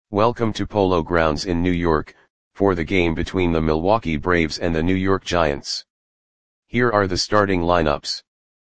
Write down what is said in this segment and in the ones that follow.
Welcome to Polo Grounds in New York, for the game between the Milwaukee Braves and the New York Giants. Here are the starting lineups.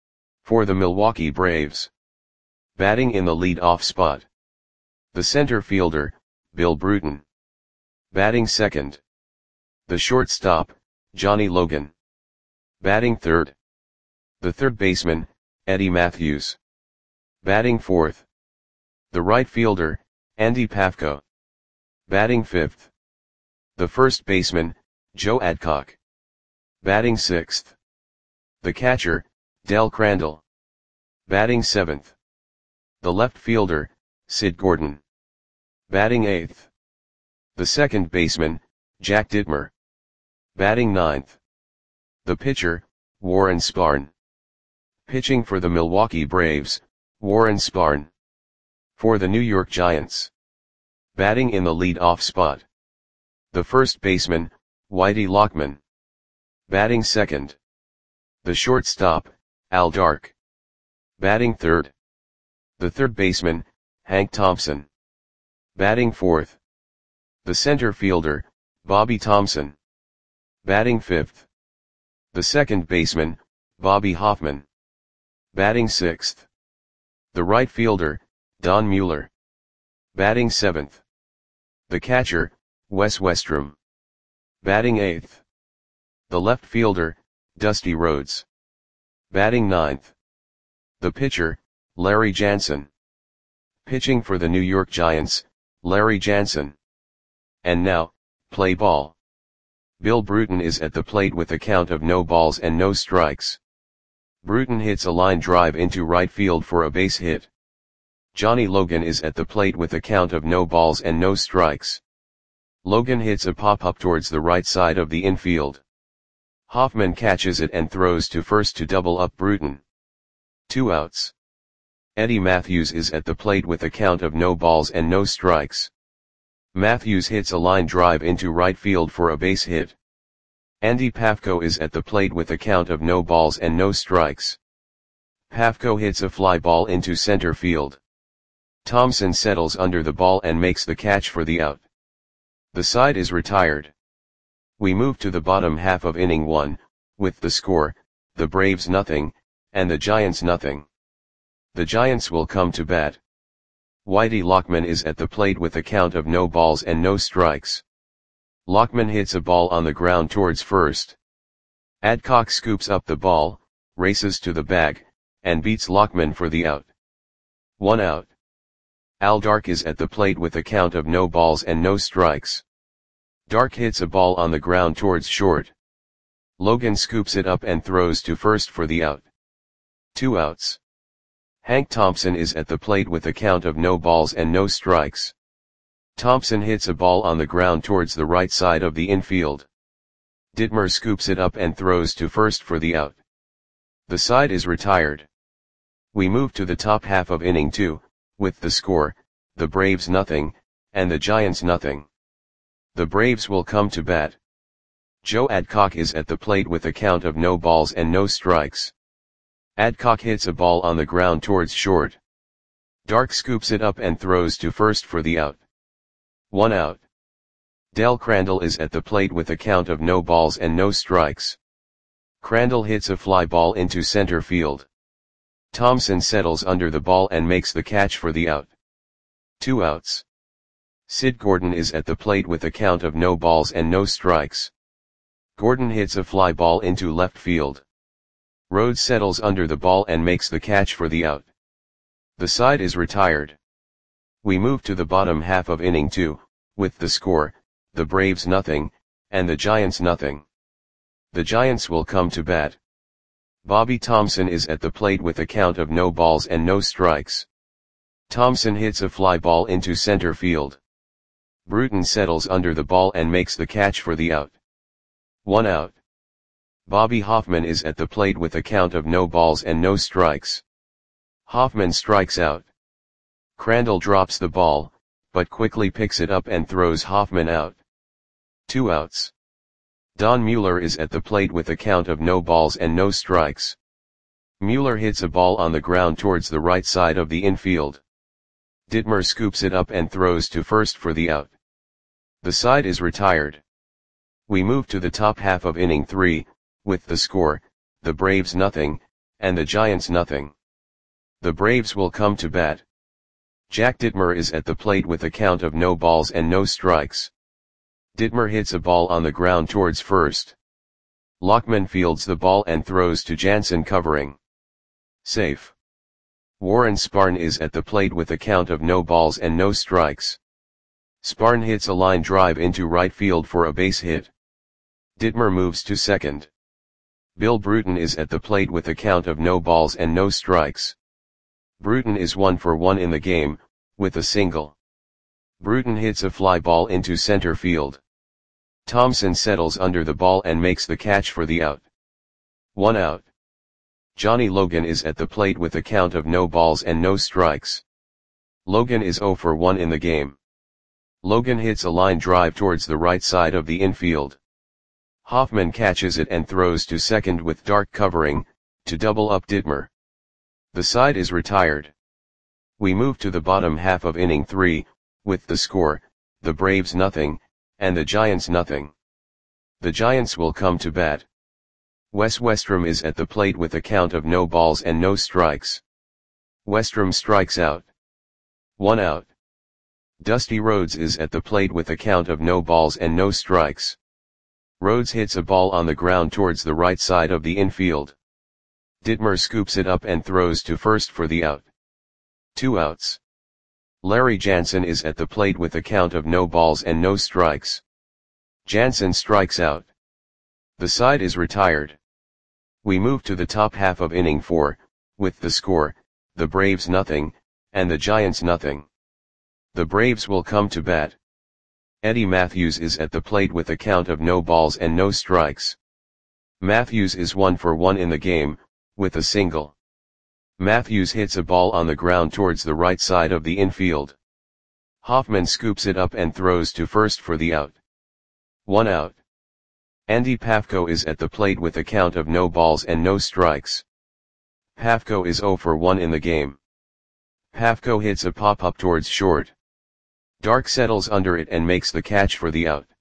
For the Milwaukee Braves. Batting in the lead-off spot. The center fielder, Bill Bruton. Batting second. The shortstop, Johnny Logan. Batting third. The third baseman, Eddie Mathews. Batting fourth. The right fielder, Andy Pafko. Batting fifth. The first baseman, Joe Adcock. Batting sixth. The catcher, Del Crandall. Batting seventh. The left fielder, Sid Gordon. Batting eighth. The second baseman, Jack Dittmer. Batting ninth. The pitcher, Warren Spahn. Pitching for the Milwaukee Braves, Warren Spahn. For the New York Giants. Batting in the lead-off spot. The first baseman, Whitey Lockman. Batting second. The shortstop, Al Dark. Batting third. The third baseman, Hank Thompson. Batting fourth. The center fielder, Bobby Thomson. Batting fifth. The second baseman, Bobby Hoffman. Batting sixth. The right fielder, Don Mueller. Batting seventh. The catcher, Wes Westrum. Batting eighth. The left fielder, Dusty Rhodes. Batting ninth. The pitcher, Larry Jansen. Pitching for the New York Giants, Larry Jansen. And now, play ball. Bill Bruton is at the plate with a count of no balls and no strikes. Bruton hits a line drive into right field for a base hit. Johnny Logan is at the plate with a count of no balls and no strikes. Logan hits a pop-up towards the right side of the infield. Hoffman catches it and throws to first to double up Bruton. 2 outs. Eddie Mathews is at the plate with a count of no balls and no strikes. Mathews hits a line drive into right field for a base hit. Andy Pafko is at the plate with a count of no balls and no strikes. Pafko hits a fly ball into center field. Thompson settles under the ball and makes the catch for the out. The side is retired. We move to the bottom half of inning 1, with the score, the Braves nothing, and the Giants nothing. The Giants will come to bat. Whitey Lockman is at the plate with a count of no balls and no strikes. Lockman hits a ball on the ground towards first. Adcock scoops up the ball, races to the bag, and beats Lockman for the out. 1 out. Al Dark is at the plate with a count of no balls and no strikes. Dark hits a ball on the ground towards short. Logan scoops it up and throws to first for the out. 2 outs. Hank Thompson is at the plate with a count of no balls and no strikes. Thompson hits a ball on the ground towards the right side of the infield. Dittmer scoops it up and throws to first for the out. The side is retired. We move to the top half of inning 2, with the score, the Braves nothing, and the Giants nothing. The Braves will come to bat. Joe Adcock is at the plate with a count of no balls and no strikes. Adcock hits a ball on the ground towards short. Dark scoops it up and throws to first for the out. 1 out. Del Crandall is at the plate with a count of no balls and no strikes. Crandall hits a fly ball into center field. Thompson settles under the ball and makes the catch for the out. 2 outs. Sid Gordon is at the plate with a count of no balls and no strikes. Gordon hits a fly ball into left field. Rhodes settles under the ball and makes the catch for the out. The side is retired. We move to the bottom half of inning 2, with the score, the Braves nothing, and the Giants nothing. The Giants will come to bat. Bobby Thomson is at the plate with a count of no balls and no strikes. Thomson hits a fly ball into center field. Bruton settles under the ball and makes the catch for the out. 1 out. Bobby Hoffman is at the plate with a count of no balls and no strikes. Hoffman strikes out. Crandall drops the ball, but quickly picks it up and throws Hoffman out. 2 outs. Don Mueller is at the plate with a count of no balls and no strikes. Mueller hits a ball on the ground towards the right side of the infield. Dittmer scoops it up and throws to first for the out. The side is retired. We move to the top half of inning 3, with the score, the Braves nothing, and the Giants nothing. The Braves will come to bat. Jack Dittmer is at the plate with a count of no balls and no strikes. Dittmer hits a ball on the ground towards first. Lockman fields the ball and throws to Jansen covering. Safe. Warren Spahn is at the plate with a count of no balls and no strikes. Spahn hits a line drive into right field for a base hit. Dittmer moves to second. Bill Bruton is at the plate with a count of no balls and no strikes. Bruton is 1 for 1 in the game, with a single. Bruton hits a fly ball into center field. Thompson settles under the ball and makes the catch for the out. 1 out. Johnny Logan is at the plate with a count of no balls and no strikes. Logan is 0 for 1 in the game. Logan hits a line drive towards the right side of the infield. Hoffman catches it and throws to second with Dark covering, to double up Dittmer. The side is retired. We move to the bottom half of inning 3, with the score, the Braves nothing, and the Giants nothing. The Giants will come to bat. Wes Westrom is at the plate with a count of no balls and no strikes. Westrom strikes out. 1 out. Dusty Rhodes is at the plate with a count of no balls and no strikes. Rhodes hits a ball on the ground towards the right side of the infield. Dittmer scoops it up and throws to first for the out. 2 outs. Larry Jansen is at the plate with a count of no balls and no strikes. Jansen strikes out. The side is retired. We move to the top half of inning 4, with the score, the Braves nothing, and the Giants nothing. The Braves will come to bat. Eddie Matthews is at the plate with a count of no balls and no strikes. Matthews is 1 for 1 in the game, with a single. Matthews hits a ball on the ground towards the right side of the infield. Hoffman scoops it up and throws to first for the out. 1 out. Andy Pafko is at the plate with a count of no balls and no strikes. Pafko is 0 for 1 in the game. Pafko hits a pop-up towards short. Dark settles under it and makes the catch for the out.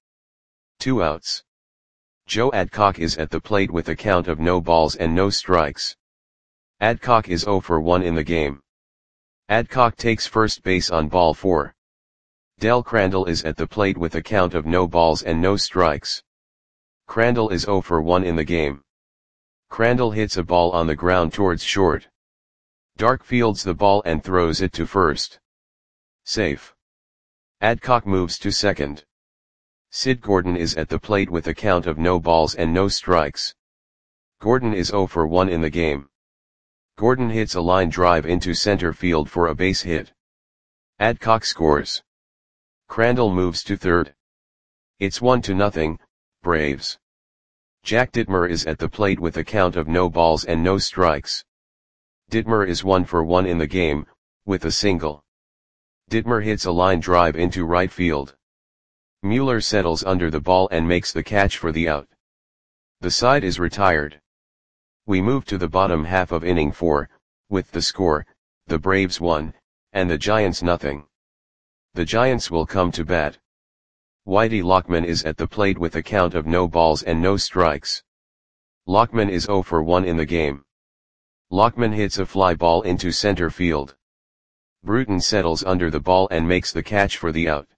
2 outs. Joe Adcock is at the plate with a count of no balls and no strikes. Adcock is 0 for 1 in the game. Adcock takes first base on ball 4. Del Crandall is at the plate with a count of no balls and no strikes. Crandall is 0 for 1 in the game. Crandall hits a ball on the ground towards short. Dark fields the ball and throws it to first. Safe. Adcock moves to second. Sid Gordon is at the plate with a count of no balls and no strikes. Gordon is 0 for 1 in the game. Gordon hits a line drive into center field for a base hit. Adcock scores. Crandall moves to third. It's 1-0, Braves. Jack Dittmer is at the plate with a count of no balls and no strikes. Dittmer is 1 for 1 in the game, with a single. Dittmer hits a line drive into right field. Mueller settles under the ball and makes the catch for the out. The side is retired. We move to the bottom half of inning 4, with the score, the Braves 1, and the Giants nothing. The Giants will come to bat. Whitey Lockman is at the plate with a count of no balls and no strikes. Lockman is 0 for 1 in the game. Lockman hits a fly ball into center field. Bruton settles under the ball and makes the catch for the out.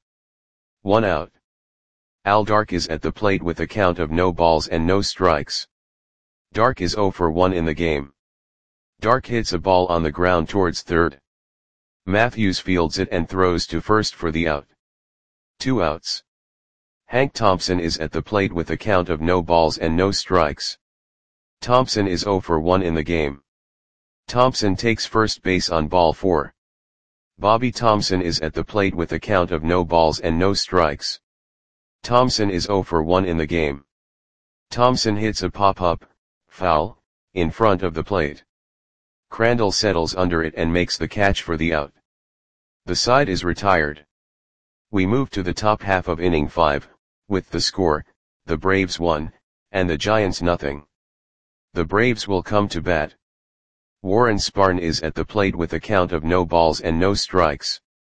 1 out. Al Dark is at the plate with a count of no balls and no strikes. Dark is 0 for 1 in the game. Dark hits a ball on the ground towards third. Matthews fields it and throws to first for the out. 2 outs. Hank Thompson is at the plate with a count of no balls and no strikes. Thompson is 0 for 1 in the game. Thompson takes first base on ball 4. Bobby Thompson is at the plate with a count of no balls and no strikes. Thompson is 0 for 1 in the game. Thompson hits a pop-up, foul, in front of the plate. Crandall settles under it and makes the catch for the out. The side is retired. We move to the top half of inning 5, with the score, the Braves 1, and the Giants nothing. The Braves will come to bat. Warren Spahn is at the plate with a count of no balls and no strikes.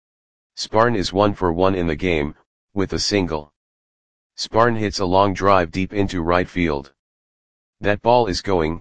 Sparn is 1 for 1 in the game, with a single. Sparn hits a long drive deep into right field. That ball is going,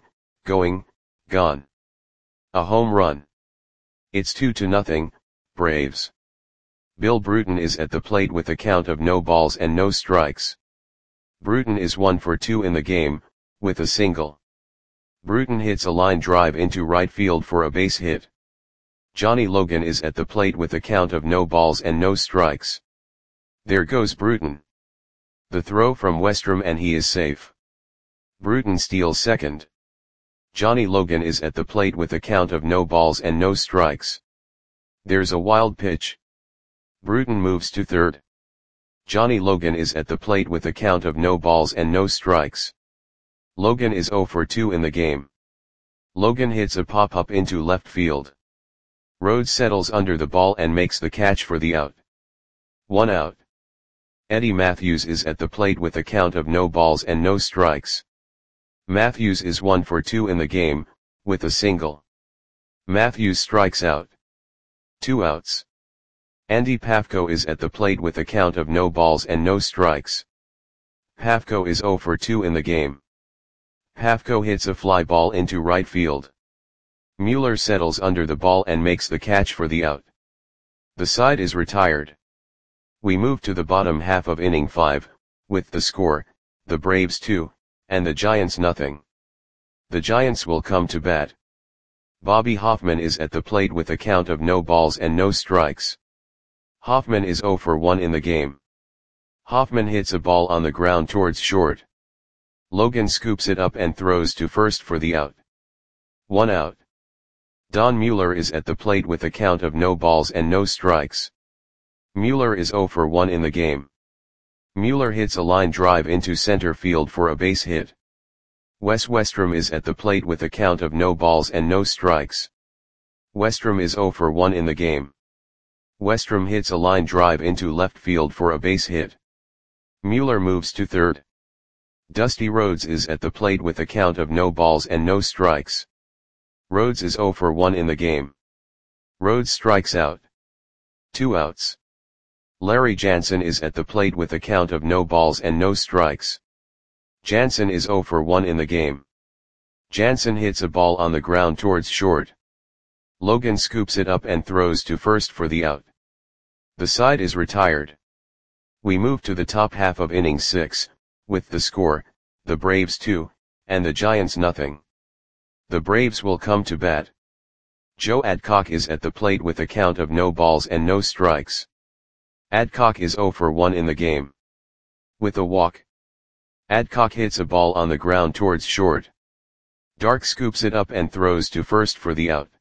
gone. A home run. It's 2-0, Braves. Bill Bruton is at the plate with a count of no balls and no strikes. Bruton is 1 for 2 in the game, with a single. Bruton hits a line drive into right field for a base hit. Johnny Logan is at the plate with a count of no balls and no strikes. There goes Bruton. The throw from Westrom and he is safe. Bruton steals second. Johnny Logan is at the plate with a count of no balls and no strikes. There's a wild pitch. Bruton moves to third. Johnny Logan is at the plate with a count of no balls and no strikes. Logan is 0 for 2 in the game. Logan hits a pop-up into left field. Rhodes settles under the ball and makes the catch for the out. 1 out. Eddie Matthews is at the plate with a count of no balls and no strikes. Matthews is 1 for 2 in the game, with a single. Matthews strikes out. 2 outs. Andy Pafko is at the plate with a count of no balls and no strikes. Pafko is 0 for 2 in the game. Pafko hits a fly ball into right field. Mueller settles under the ball and makes the catch for the out. The side is retired. We move to the bottom half of inning 5, with the score, the Braves 2, and the Giants nothing. The Giants will come to bat. Bobby Hoffman is at the plate with a count of no balls and no strikes. Hoffman is 0 for 1 in the game. Hoffman hits a ball on the ground towards short. Logan scoops it up and throws to first for the out. 1 out. Don Mueller is at the plate with a count of no balls and no strikes. Mueller is 0 for 1 in the game. Mueller hits a line drive into center field for a base hit. Wes Westrom is at the plate with a count of no balls and no strikes. Westrom is 0 for 1 in the game. Westrom hits a line drive into left field for a base hit. Mueller moves to third. Dusty Rhodes is at the plate with a count of no balls and no strikes. Rhodes is 0 for 1 in the game. Rhodes strikes out. 2 outs. Larry Jansen is at the plate with a count of no balls and no strikes. Jansen is 0 for 1 in the game. Jansen hits a ball on the ground towards short. Logan scoops it up and throws to first for the out. The side is retired. We move to the top half of inning 6, with the score, the Braves 2, and the Giants nothing. The Braves will come to bat. Joe Adcock is at the plate with a count of no balls and no strikes. Adcock is 0 for 1 in the game. With a walk. Adcock hits a ball on the ground towards short. Dark scoops it up and throws to first for the out.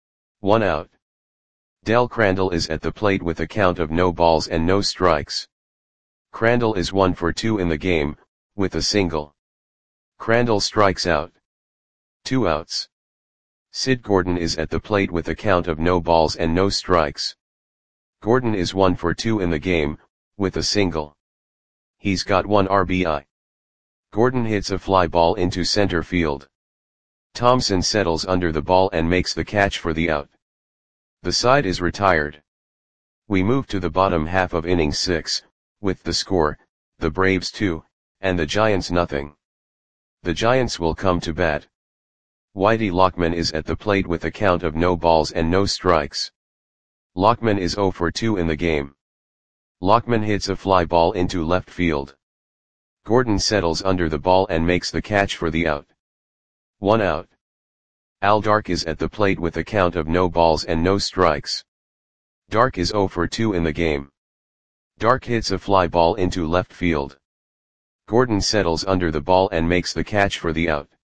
1 out. Del Crandall is at the plate with a count of no balls and no strikes. Crandall is 1 for 2 in the game, with a single. Crandall strikes out. 2 outs. Sid Gordon is at the plate with a count of no balls and no strikes. Gordon is 1 for 2 in the game, with a single. He's got 1 RBI. Gordon hits a fly ball into center field. Thompson settles under the ball and makes the catch for the out. The side is retired. We move to the bottom half of inning 6, with the score, the Braves 2, and the Giants nothing. The Giants will come to bat. Whitey Lockman is at the plate with a count of no balls and no strikes. Lockman is 0 for 2 in the game. Lockman hits a fly ball into left field. Gordon settles under the ball and makes the catch for the out. 1 out. Al Dark is at the plate with a count of no balls and no strikes. Dark is 0 for 2 in the game. Dark hits a fly ball into left field. Gordon settles under the ball and makes the catch for the out.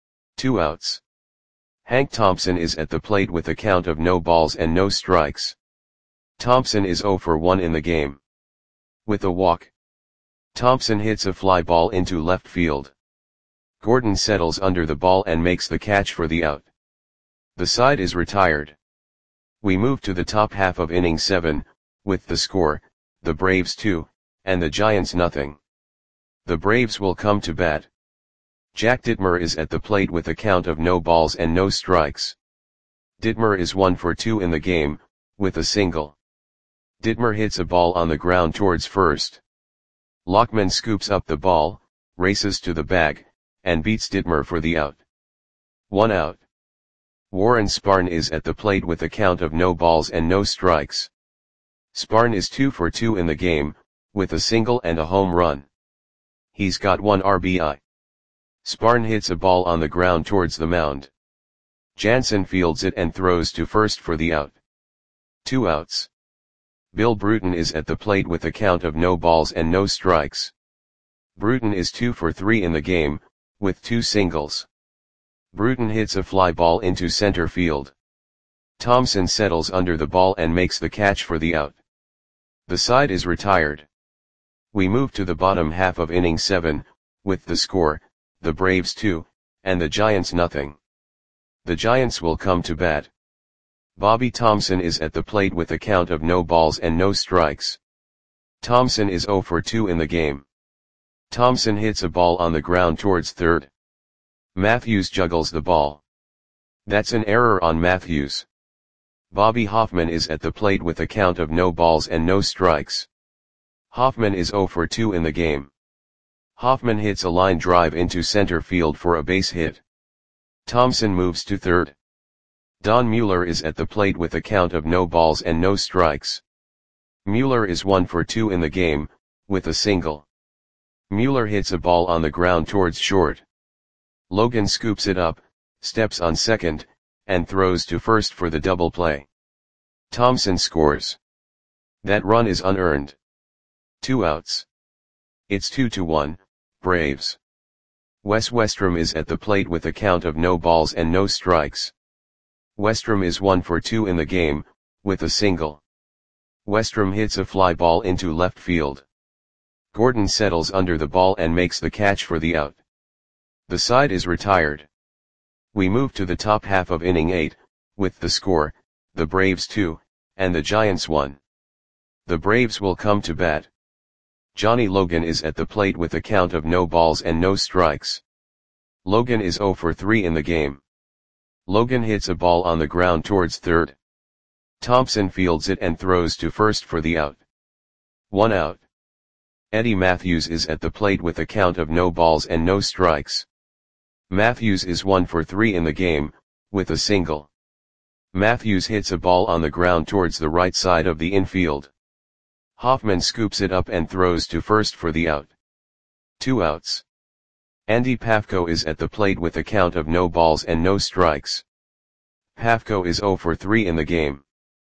2 outs. Hank Thompson is at the plate with a count of no balls and no strikes. Thompson is 0 for 1 in the game. With a walk. Thompson hits a fly ball into left field. Gordon settles under the ball and makes the catch for the out. The side is retired. We move to the top half of inning 7, with the score, the Braves 2, and the Giants nothing. The Braves will come to bat. Jack Dittmer is at the plate with a count of no balls and no strikes. Dittmer is 1 for 2 in the game, with a single. Dittmer hits a ball on the ground towards first. Lockman scoops up the ball, races to the bag, and beats Dittmer for the out. 1 out. Warren Sparn is at the plate with a count of no balls and no strikes. Sparn is 2 for 2 in the game, with a single and a home run. He's got 1 RBI. Sparn hits a ball on the ground towards the mound. Jansen fields it and throws to first for the out. 2 outs. Bill Bruton is at the plate with a count of no balls and no strikes. Bruton is 2 for 3 in the game, with 2 singles. Bruton hits a fly ball into center field. Thompson settles under the ball and makes the catch for the out. The side is retired. We move to the bottom half of inning 7, with the score, the Braves 2, and the Giants nothing. The Giants will come to bat. Bobby Thomson is at the plate with a count of no balls and no strikes. Thomson is 0 for 2 in the game. Thomson hits a ball on the ground towards third. Matthews juggles the ball. That's an error on Matthews. Bobby Hoffman is at the plate with a count of no balls and no strikes. Hoffman is 0 for 2 in the game. Hoffman hits a line drive into center field for a base hit. Thompson moves to third. Don Mueller is at the plate with a count of no balls and no strikes. Mueller is 1 for 2 in the game, with a single. Mueller hits a ball on the ground towards short. Logan scoops it up, steps on second, and throws to first for the double play. Thompson scores. That run is unearned. 2 outs. It's 2-1, Braves. Wes Westrom is at the plate with a count of no balls and no strikes. Westrom is 1 for 2 in the game, with a single. Westrom hits a fly ball into left field. Gordon settles under the ball and makes the catch for the out. The side is retired. We move to the top half of inning 8, with the score, the Braves 2, and the Giants 1. The Braves will come to bat. Johnny Logan is at the plate with a count of no balls and no strikes. Logan is 0 for 3 in the game. Logan hits a ball on the ground towards third. Thompson fields it and throws to first for the out. 1 out. Eddie Matthews is at the plate with a count of no balls and no strikes. Matthews is 1 for 3 in the game, with a single. Matthews hits a ball on the ground towards the right side of the infield. Hoffman scoops it up and throws to first for the out. 2 outs. Andy Pafko is at the plate with a count of no balls and no strikes. Pafko is 0 for 3 in the game.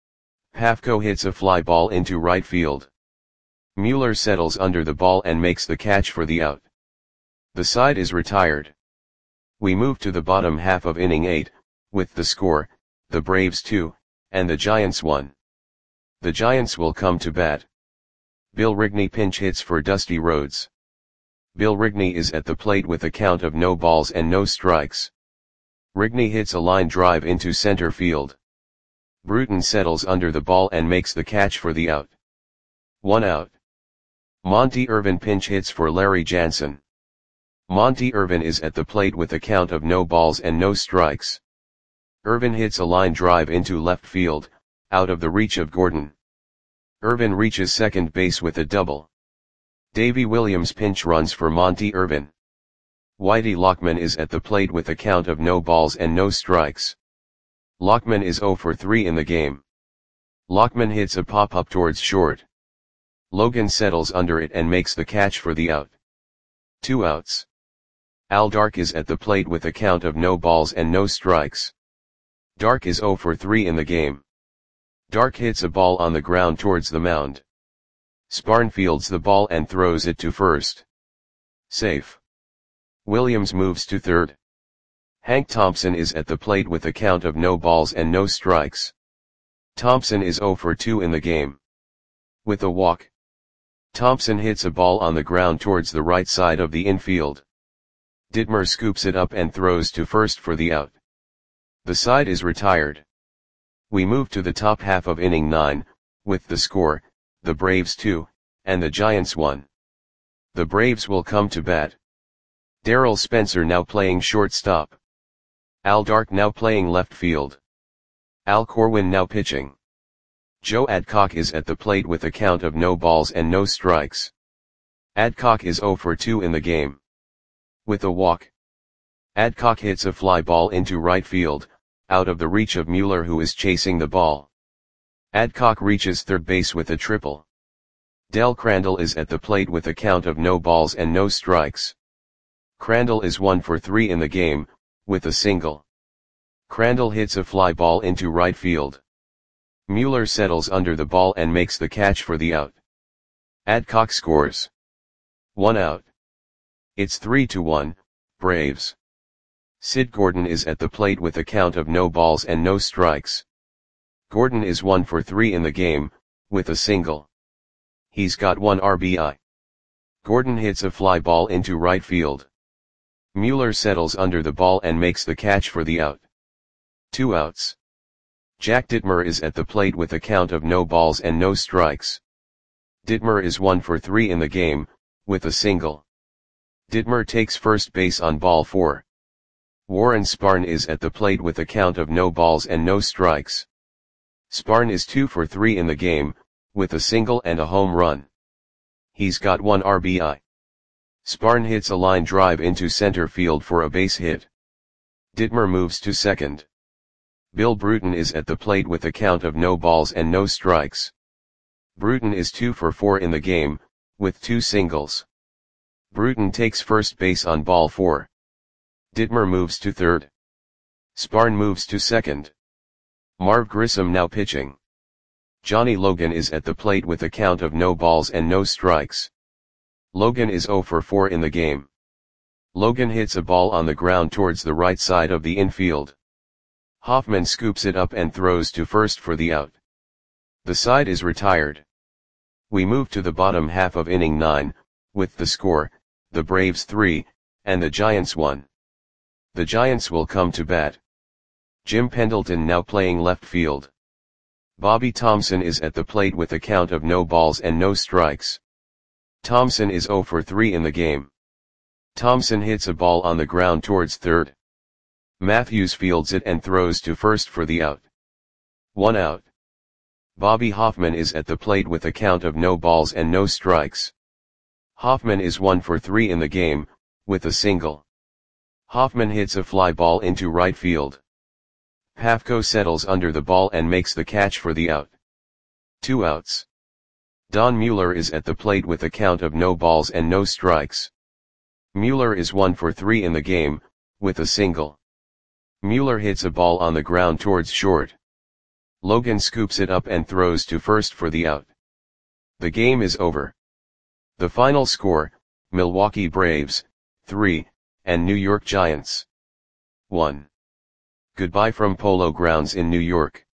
Pafko hits a fly ball into right field. Mueller settles under the ball and makes the catch for the out. The side is retired. We move to the bottom half of inning 8, with the score, the Braves 2, and the Giants 1. The Giants will come to bat. Bill Rigney pinch hits for Dusty Rhodes. Bill Rigney is at the plate with a count of no balls and no strikes. Rigney hits a line drive into center field. Bruton settles under the ball and makes the catch for the out. 1 out. Monty Irvin pinch hits for Larry Jansen. Monty Irvin is at the plate with a count of no balls and no strikes. Irvin hits a line drive into left field, out of the reach of Gordon. Irvin reaches second base with a double. Davy Williams pinch runs for Monty Irvin. Whitey Lockman is at the plate with a count of no balls and no strikes. Lockman is 0 for 3 in the game. Lockman hits a pop-up towards short. Logan settles under it and makes the catch for the out. 2 outs. Al Dark is at the plate with a count of no balls and no strikes. Dark is 0 for 3 in the game. Dark hits a ball on the ground towards the mound. Sparn fields the ball and throws it to first. Safe. Williams moves to third. Hank Thompson is at the plate with a count of no balls and no strikes. Thompson is 0 for 2 in the game. With a walk. Thompson hits a ball on the ground towards the right side of the infield. Dittmer scoops it up and throws to first for the out. The side is retired. We move to the top half of inning 9, with the score, the Braves 2, and the Giants 1. The Braves will come to bat. Darrell Spencer now playing shortstop. Al Dark now playing left field. Al Corwin now pitching. Joe Adcock is at the plate with a count of no balls and no strikes. Adcock is 0 for 2 in the game. With a walk, Adcock hits a fly ball into right field, out of the reach of Mueller, who is chasing the ball. Adcock reaches third base with a triple. Del Crandall is at the plate with a count of no balls and no strikes. Crandall is 1 for 3 in the game, with a single. Crandall hits a fly ball into right field. Mueller settles under the ball and makes the catch for the out. Adcock scores. 1 out. It's 3-1, Braves. Sid Gordon is at the plate with a count of no balls and no strikes. Gordon is 1 for 3 in the game, with a single. He's got 1 RBI. Gordon hits a fly ball into right field. Mueller settles under the ball and makes the catch for the out. 2 outs. Jack Dittmer is at the plate with a count of no balls and no strikes. Dittmer is 1 for 3 in the game, with a single. Dittmer takes first base on ball 4. Warren Spahn is at the plate with a count of no balls and no strikes. Spahn is 2 for 3 in the game, with a single and a home run. He's got 1 RBI. Spahn hits a line drive into center field for a base hit. Dittmer moves to second. Bill Bruton is at the plate with a count of no balls and no strikes. Bruton is 2 for 4 in the game, with 2 singles. Bruton takes first base on ball 4. Dittmer moves to third. Spahn moves to second. Marv Grissom now pitching. Johnny Logan is at the plate with a count of no balls and no strikes. Logan is 0 for 4 in the game. Logan hits a ball on the ground towards the right side of the infield. Hoffman scoops it up and throws to first for the out. The side is retired. We move to the bottom half of inning 9, with the score, the Braves 3, and the Giants 1. The Giants will come to bat. Jim Pendleton now playing left field. Bobby Thomson is at the plate with a count of no balls and no strikes. Thomson is 0 for 3 in the game. Thomson hits a ball on the ground towards third. Matthews fields it and throws to first for the out. 1 out. Bobby Hoffman is at the plate with a count of no balls and no strikes. Hoffman is 1 for 3 in the game, with a single. Hoffman hits a fly ball into right field. Pafko settles under the ball and makes the catch for the out. 2 outs. Don Mueller is at the plate with a count of no balls and no strikes. Mueller is 1 for 3 in the game, with a single. Mueller hits a ball on the ground towards short. Logan scoops it up and throws to first for the out. The game is over. The final score, Milwaukee Braves, 3, and New York Giants, 1. Goodbye from Polo Grounds in New York.